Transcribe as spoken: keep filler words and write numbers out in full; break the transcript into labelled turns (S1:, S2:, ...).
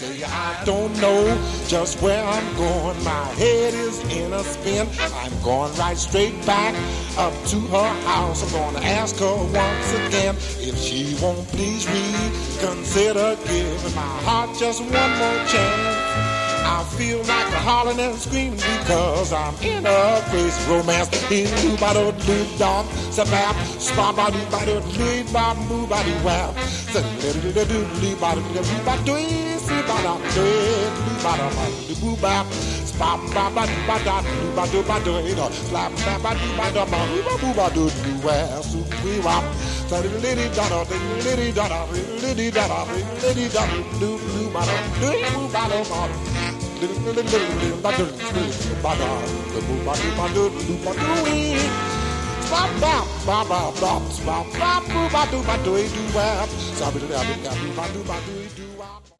S1: tell you I don't know just where I'm going. My head is in a spin. I'm going right straight back up to her house. I'm gonna ask her once again if she won't please reconsider giving my heart just one more chance. I feel like a hollering and screaming because I'm in a crazy romance. In do ba do do dog, sabap, spot ba do ba do do ba boo ba do wap. So do do do do do ba do do ba do see ba da do do ba da ba do boo ba. Spot ba ba do ba da do ba do ba do it. Slap ba ba do ba da ba boo boo ba do do wap. So we wap. So do litty da da litty da da litty da da litty da do do ba da do boo ba do ba. Bop,